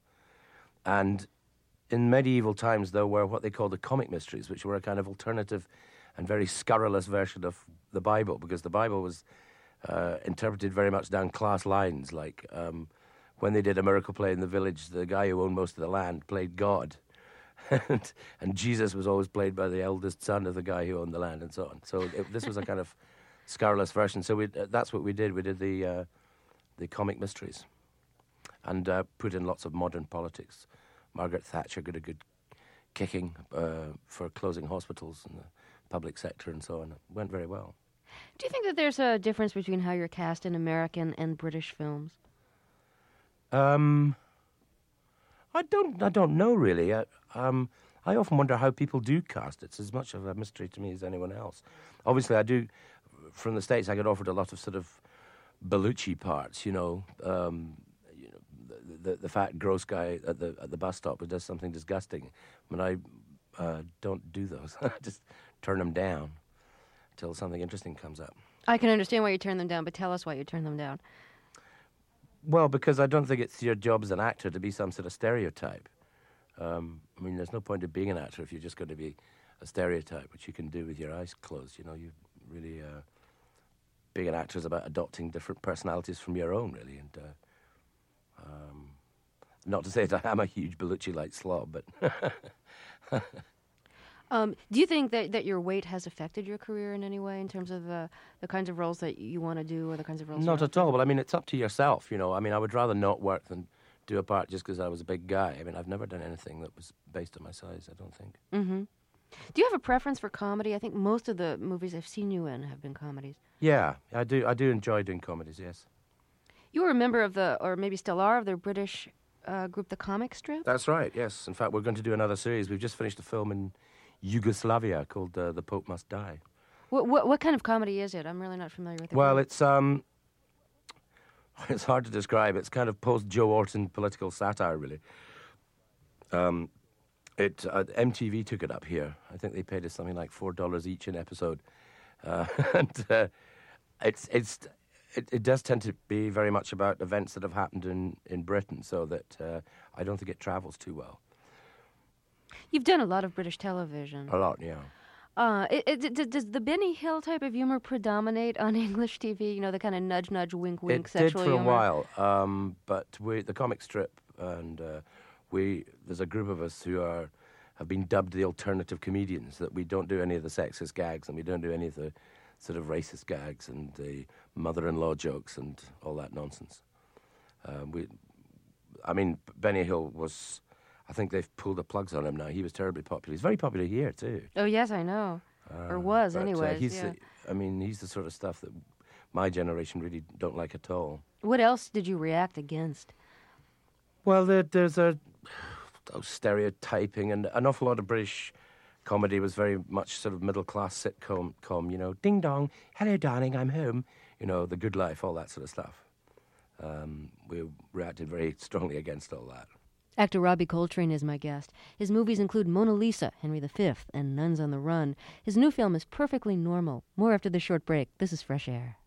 And in medieval times, there were what they called the comic mysteries, which were a kind of alternative and very scurrilous version of the Bible, because the Bible was uh, interpreted very much down class lines. Like um, when they did a miracle play in the village, the guy who owned most of the land played God. and, and Jesus was always played by the eldest son of the guy who owned the land, and so on. So it, this was a kind of scurrilous version. So we, uh, that's what we did. We did the uh, the comic mysteries and uh, put in lots of modern politics. Margaret Thatcher got a good kicking uh, for closing hospitals and the public sector and so on. It went very well. Do you think that there's a difference between how you're cast in American and British films? Um, I don't. I don't know really. I, um, I often wonder how people do cast. It's as much of a mystery to me as anyone else. Obviously, I do. From the States, I get offered a lot of sort of Bellucci parts. You know, um, you know, the, the the fat gross guy at the at the bus stop who does something disgusting. I mean, I uh, don't do those. I just turn them down until something interesting comes up. I can understand why you turn them down, but tell us why you turn them down. Well, because I don't think it's your job as an actor to be some sort of stereotype. Um, I mean, there's no point in being an actor if you're just going to be a stereotype, which you can do with your eyes closed. You know, you really uh, being an actor is about adopting different personalities from your own, really. And uh, um, not to say that I am a huge Bellucci-like slob, but Um, do you think that, that your weight has affected your career in any way in terms of the, the kinds of roles that you want to do or the kinds of roles? Not at all. But I mean, it's up to yourself, you know. I mean, I would rather not work than do a part just because I was a big guy. I mean, I've never done anything that was based on my size, I don't think. Mm-hmm. Do you have a preference for comedy? I think most of the movies I've seen you in have been comedies. Yeah, I do. I do enjoy doing comedies, yes. You were a member of the, or maybe still are, of the British uh, group, The Comic Strip? That's right, yes. In fact, we're going to do another series. We've just finished a film in Yugoslavia called uh, The Pope Must Die. What, what what kind of comedy is it? I'm really not familiar with it. Well, it's um, it's hard to describe. It's kind of post-Joe Orton political satire, really. Um, it uh, M T V took it up here. I think they paid us something like four dollars each an episode, uh, and uh, it's it's it, it does tend to be very much about events that have happened in in Britain, so that uh, I don't think it travels too well. You've done a lot of British television. A lot, yeah. Uh, it, it, does the Benny Hill type of humor predominate on English T V? You know, the kind of nudge, nudge, wink, wink it sexual did for humor? a while, um, but we, the comic strip, and uh, we there's a group of us who are have been dubbed the alternative comedians. That we don't do any of the sexist gags, and we don't do any of the sort of racist gags and the mother-in-law jokes and all that nonsense. Um, we, I mean, Benny Hill was. I think they've pulled the plugs on him now. He was terribly popular. He's very popular here, too. Oh, yes, I know. Uh, or was, but, anyways. Uh, he's yeah. the, I mean, he's the sort of stuff that my generation really don't like at all. What else did you react against? Well, there, there's a oh, stereotyping, and an awful lot of British comedy was very much sort of middle-class sitcom, com, you know, ding-dong, hello, darling, I'm home, you know, The Good Life, all that sort of stuff. Um, we reacted very strongly against all that. Actor Robbie Coltrane is my guest. His movies include Mona Lisa, Henry the Fifth, and Nuns on the Run. His new film is Perfectly Normal. More after the short break. This is Fresh Air.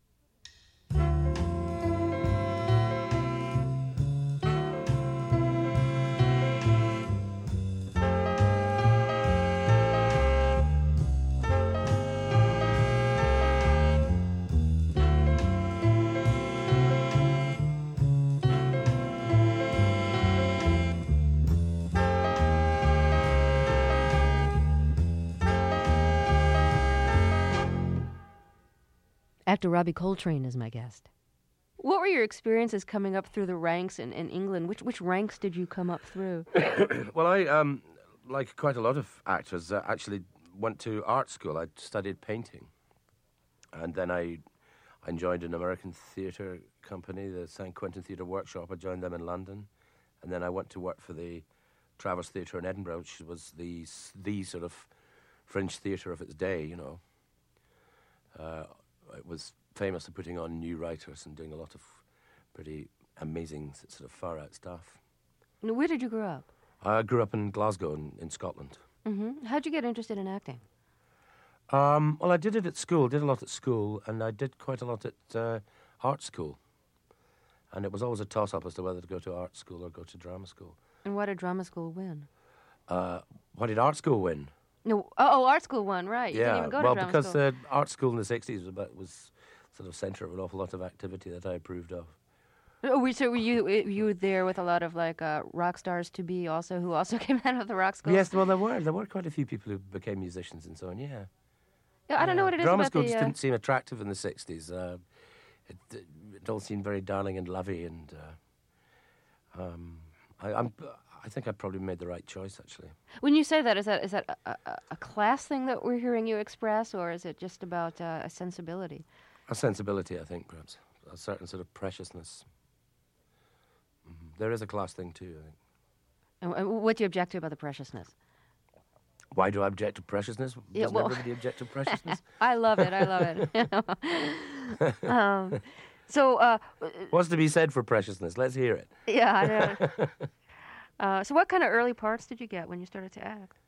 Actor Robbie Coltrane is my guest. What were your experiences coming up through the ranks in, in England? Which which ranks did you come up through? Well, I, um, like quite a lot of actors, uh, actually went to art school. I studied painting. And then I, I joined an American theatre company, the San Quentin Theatre Workshop. I joined them in London. And then I went to work for the Travers Theatre in Edinburgh, which was the, the sort of French theatre of its day, you know. Uh, It was famous for putting on new writers and doing a lot of pretty amazing sort of far-out stuff. Where did you grow up? I grew up in Glasgow in, in Scotland. Mm-hmm. How'd you get interested in acting? Um, well, I did it at school, did a lot at school, and I did quite a lot at uh, art school. And it was always a toss-up as to whether to go to art school or go to drama school. And what did drama school win? Uh, what did art school win? No, oh, oh, art school won, right. You yeah, didn't even go well, to drama because school. uh, art school in the sixties was, about, was sort of centre of an awful lot of activity that I approved of. Oh, were- so were you were you there with a lot of like uh, rock stars to be also who also came out of the rock school? Yes, well, there were there were quite a few people who became musicians and so on. Yeah. Yeah, I don't know what it is Drama about school the. just Uh, didn't seem attractive in the sixties. Uh, it, it all seemed very darling and lovey, and uh, um, I, I'm. I think I probably made the right choice, actually. when you say that, is that is that a, a, a class thing that we're hearing you express, or is it just about uh, a sensibility? A sensibility, I think, perhaps. A certain sort of preciousness. there is a class thing too, I think. And, and what do you object to about the preciousness? Why do I object to preciousness? Yeah, Doesn't well- everybody object to preciousness? I love it. I love it. um, so, uh, What's to be said for preciousness? Let's hear it. yeah, I know. uh, so what kind of early parts did you get when you started to act?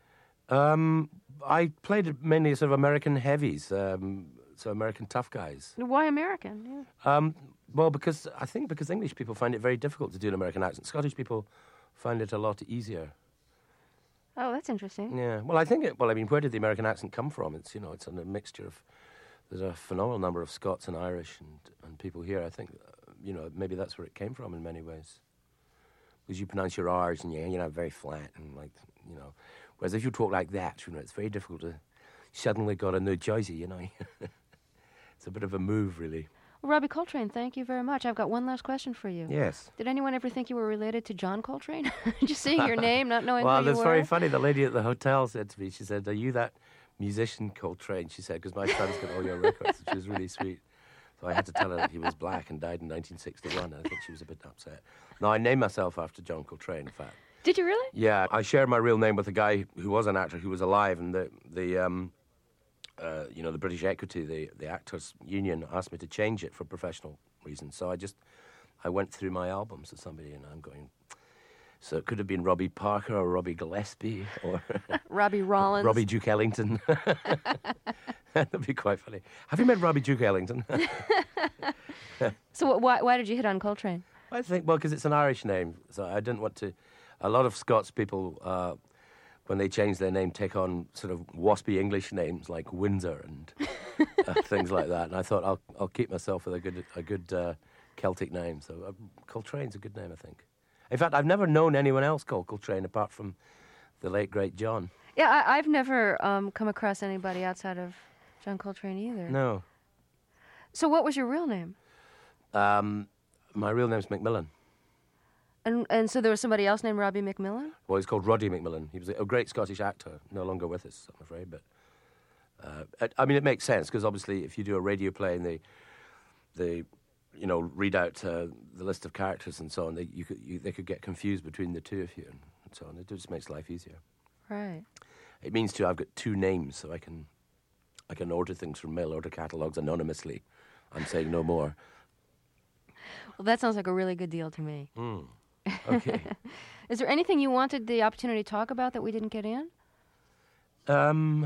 Um, I played mainly sort of American heavies, um, so American tough guys. Why American? Yeah. Um, well, because I think because English people find it very difficult to do an American accent. Scottish people find it a lot easier. Oh, that's interesting. Yeah. Well, I think it. Well, I mean, where did the American accent come from? It's you know, it's a mixture of. There's a phenomenal number of Scots and Irish and, and people here. I think, uh, you know, maybe that's where it came from in many ways. Because you pronounce your R's and you you know very flat and like you know, whereas if you talk like that, you know, it's very difficult to suddenly got a New Jersey. You know, it's a bit of a move, really. Well, Robbie Coltrane, thank you very much. I've got one last question for you. Yes. Did anyone ever think you were related to John Coltrane? Just seeing your name, not knowing Well, who you that's were. very funny. The lady at the hotel said to me, she said, "Are you that musician Coltrane?" She said, "Because my son's got all your records." She was really sweet. So I had to tell her that he was black and died in nineteen sixty-one. And I think she was a bit upset. No, I named myself after John Coltrane, in fact. Did you really? Yeah, I shared my real name with a guy who was an actor who was alive, and the the um, uh, you know the British Equity, the the Actors Union, asked me to change it for professional reasons. So I just I went through my albums to somebody, and I'm going. So it could have been Robbie Parker or Robbie Gillespie or Robbie Rollins. Robbie Duke Ellington. That'd be quite funny. Have you met Robbie Duke Ellington? So wh- why why did you hit on Coltrane? I think, well, because it's an Irish name, so I didn't want to... A lot of Scots people, uh, when they change their name, take on sort of waspy English names like Windsor and uh, things like that. And I thought I'll I'll keep myself with a good a good uh, Celtic name. So uh, Coltrane's a good name, I think. In fact, I've never known anyone else called Coltrane apart from the late, great John. Yeah, I, I've never um, come across anybody outside of John Coltrane either. No. So what was your real name? Um, my real name's Macmillan. And and so there was somebody else named Robbie McMillan? Well, he's called Roddy Macmillan. He was a great Scottish actor, no longer with us, I'm afraid. But uh, I mean, it makes sense because obviously, if you do a radio play and they, they, you know, read out uh, the list of characters and so on, they you could you, they could get confused between the two of you and, and so on. It just makes life easier. Right. It means too, I've got two names, so I can, I can order things from mail order catalogs anonymously. I'm saying no more. Well, that sounds like a really good deal to me. Mm. Okay. Is there anything you wanted the opportunity to talk about that we didn't get in? Um,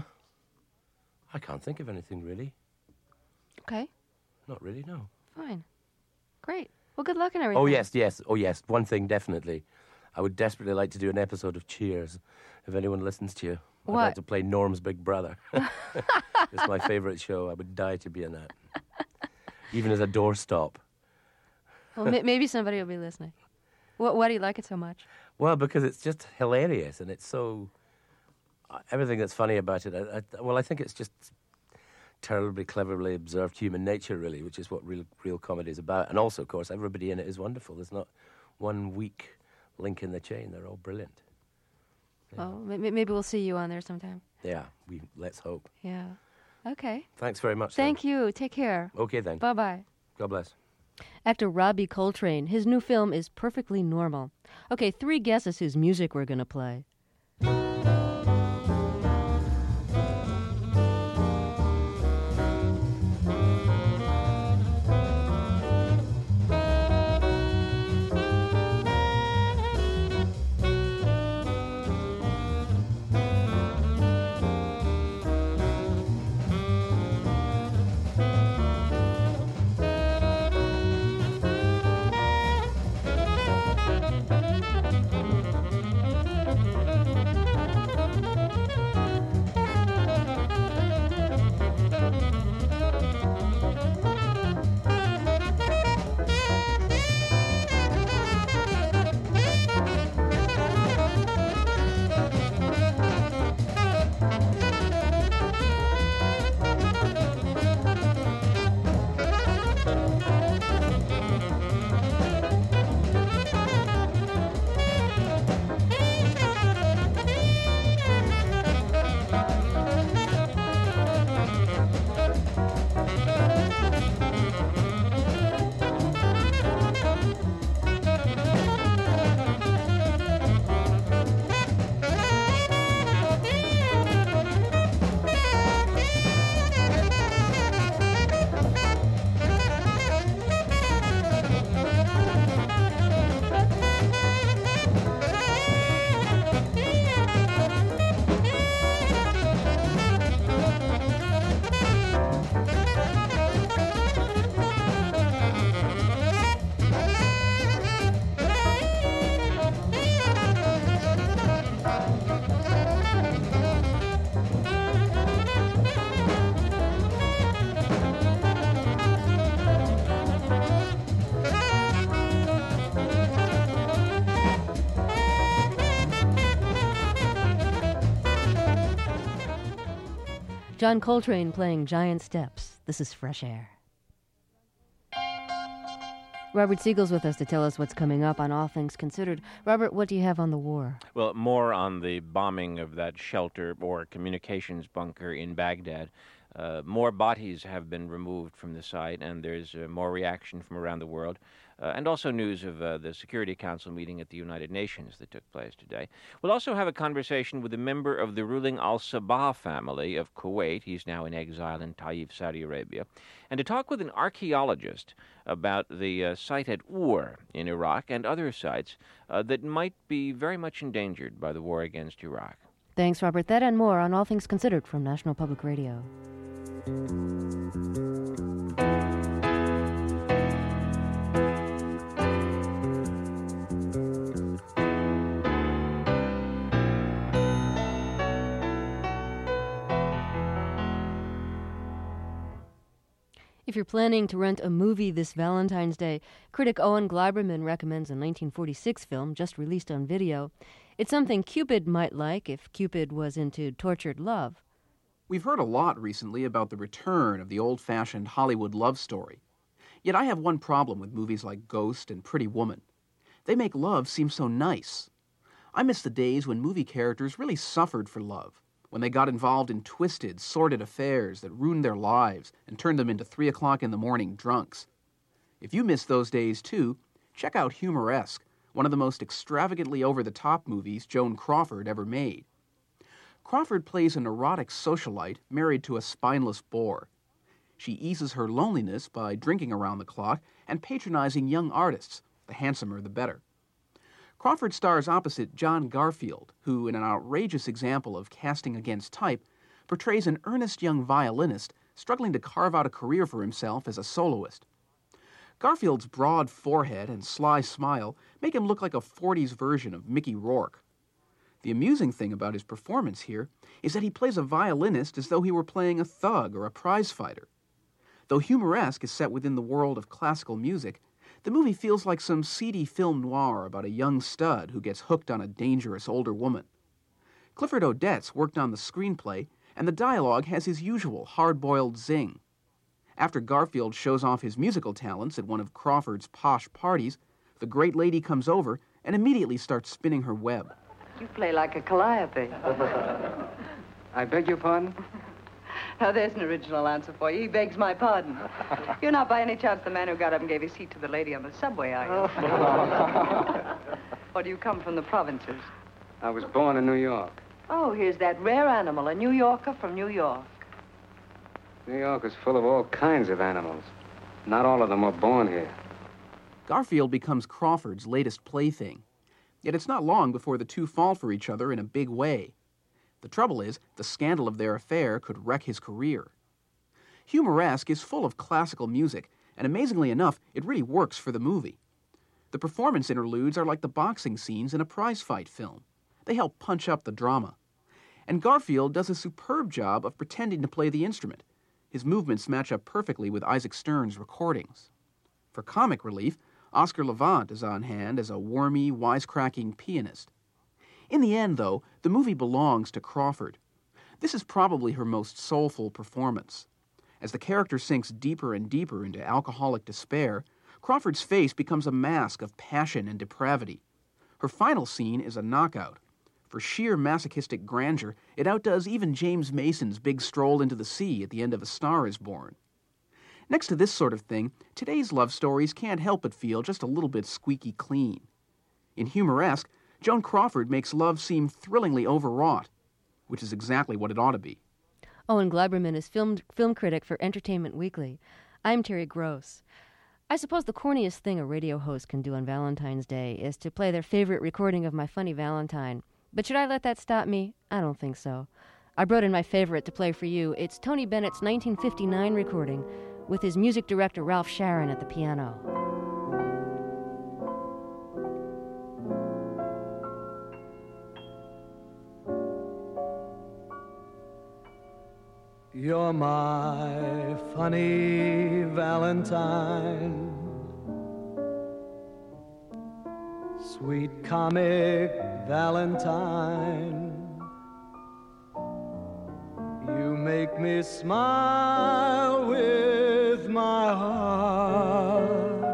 I can't think of anything really. Okay. Not really, no. Fine. Great. Well, good luck and everything. Oh, yes, yes. Oh, yes. One thing, definitely. I would desperately like to do an episode of Cheers, if anyone listens to you. I'd What? like to play Norm's Big Brother. It's my favourite show. I would die to be in that. Even as a doorstop. Well, ma- maybe somebody will be listening. What, why do you like it so much? Well, because it's just hilarious, and it's so... Uh, everything that's funny about it, I, I, well, I think it's just terribly cleverly observed human nature, really, which is what real, real comedy is about. And also, of course, everybody in it is wonderful. There's not one weak link in the chain. They're all brilliant. Well, ma- maybe we'll see you on there sometime. Yeah, we let's hope. Yeah. Okay. Thanks very much. Thank you. Take care. Okay, then. Bye-bye. God bless. Actor Robbie Coltrane. His new film is Perfectly Normal. Okay, three guesses whose music we're going to play. John Coltrane playing Giant Steps. This is Fresh Air. Robert Siegel's with us to tell us what's coming up on All Things Considered. Robert, what do you have on the war? Well, more on the bombing of that shelter or communications bunker in Baghdad. Uh, more bodies have been removed from the site, and there's uh, more reaction from around the world. Uh, and also news of uh, the Security Council meeting at the United Nations that took place today. We'll also have a conversation with a member of the ruling Al-Sabah family of Kuwait. He's now in exile in Taif, Saudi Arabia. And to talk with an archaeologist about the uh, site at Ur in Iraq and other sites uh, that might be very much endangered by the war against Iraq. Thanks, Robert. That and more on All Things Considered from National Public Radio. If you're planning to rent a movie this Valentine's Day, critic Owen Gleiberman recommends a nineteen forty-six film just released on video. It's something Cupid might like if Cupid was into tortured love. We've heard a lot recently about the return of the old-fashioned Hollywood love story. Yet I have one problem with movies like Ghost and Pretty Woman. They make love seem so nice. I miss the days when movie characters really suffered for love, when they got involved in twisted, sordid affairs that ruined their lives and turned them into three o'clock in the morning drunks. If you miss those days too, check out Humoresque, one of the most extravagantly over-the-top movies Joan Crawford ever made. Crawford plays a neurotic socialite married to a spineless bore. She eases her loneliness by drinking around the clock and patronizing young artists, the handsomer the better. Crawford stars opposite John Garfield, who, in an outrageous example of casting against type, portrays an earnest young violinist struggling to carve out a career for himself as a soloist. Garfield's broad forehead and sly smile make him look like a forties version of Mickey Rourke. The amusing thing about his performance here is that he plays a violinist as though he were playing a thug or a prizefighter. Though Humoresque is set within the world of classical music, the movie feels like some seedy film noir about a young stud who gets hooked on a dangerous older woman. Clifford Odets worked on the screenplay, and the dialogue has his usual hard-boiled zing. After Garfield shows off his musical talents at one of Crawford's posh parties, the great lady comes over and immediately starts spinning her web. You play like a calliope. I beg your pardon? Now, there's an original answer for you. He begs my pardon. You're not by any chance the man who got up and gave his seat to the lady on the subway, are you? Or do you come from the provinces? I was born in New York. Oh, here's that rare animal, a New Yorker from New York. New York is full of all kinds of animals. Not all of them were born here. Garfield becomes Crawford's latest plaything. Yet it's not long before the two fall for each other in a big way. The trouble is, the scandal of their affair could wreck his career. Humoresque is full of classical music, and amazingly enough, it really works for the movie. The performance interludes are like the boxing scenes in a prize-fight film. They help punch up the drama. And Garfield does a superb job of pretending to play the instrument. His movements match up perfectly with Isaac Stern's recordings. For comic relief, Oscar Levant is on hand as a wormy, wisecracking pianist. In the end, though, the movie belongs to Crawford. This is probably her most soulful performance. As the character sinks deeper and deeper into alcoholic despair, Crawford's face becomes a mask of passion and depravity. Her final scene is a knockout. For sheer masochistic grandeur, it outdoes even James Mason's big stroll into the sea at the end of A Star is Born. Next to this sort of thing, today's love stories can't help but feel just a little bit squeaky clean. In Humoresque, Joan Crawford makes love seem thrillingly overwrought, which is exactly what it ought to be. Owen Gleiberman is film, film critic for Entertainment Weekly. I'm Terry Gross. I suppose the corniest thing a radio host can do on Valentine's Day is to play their favorite recording of My Funny Valentine. But should I let that stop me? I don't think so. I brought in my favorite to play for you. It's Tony Bennett's nineteen fifty-nine recording, with his music director Ralph Sharon at the piano. You're my funny Valentine, sweet comic Valentine. You make make me smile with my heart.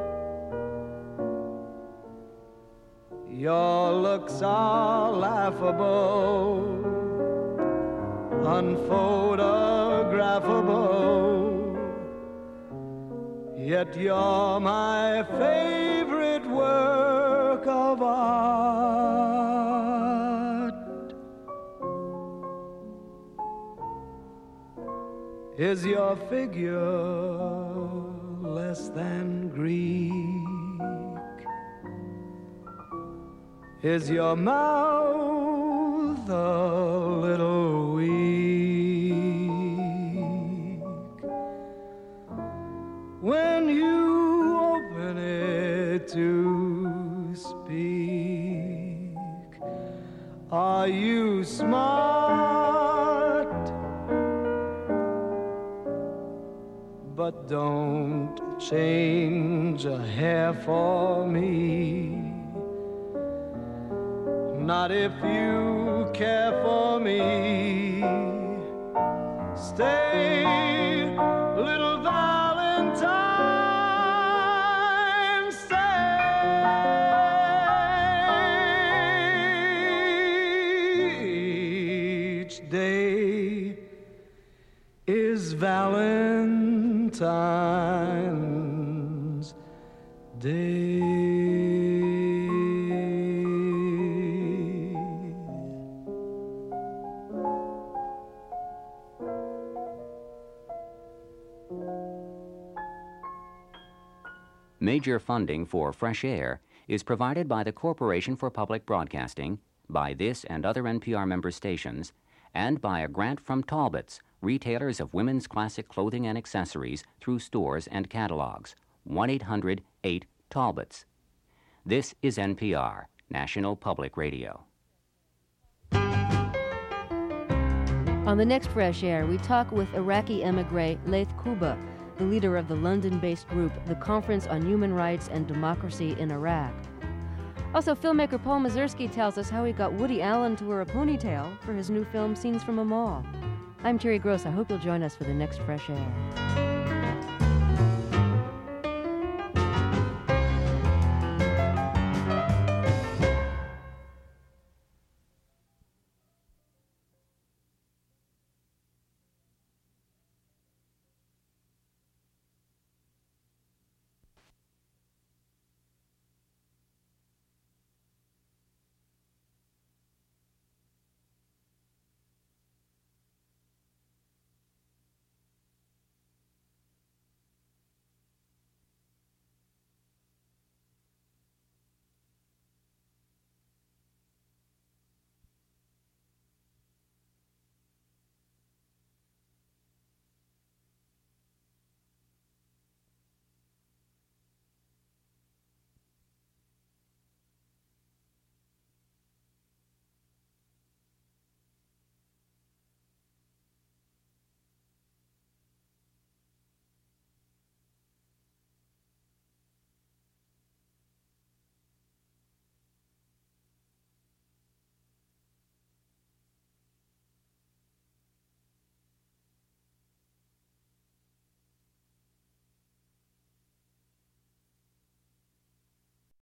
Your looks are laughable, unphotographable, yet you're my favorite work of art. Is your figure less than Greek? Is your mouth a little weak? When you open it to speak, are you smart? But don't change a hair for me. Not if you care for me. Stay, little Valentine, stay. Each day is Valentine's Day. Major funding for Fresh Air is provided by the Corporation for Public Broadcasting, by this and other N P R member stations, and by a grant from Talbots, retailers of women's classic clothing and accessories through stores and catalogs. one eight hundred eight Talbots. This is N P R, National Public Radio. On the next Fresh Air, we talk with Iraqi emigre Laith Kuba, the leader of the London-based group, the Conference on Human Rights and Democracy in Iraq. Also, filmmaker Paul Mazursky tells us how he got Woody Allen to wear a ponytail for his new film, Scenes from a Mall. I'm Terry Gross. I hope you'll join us for the next Fresh Air.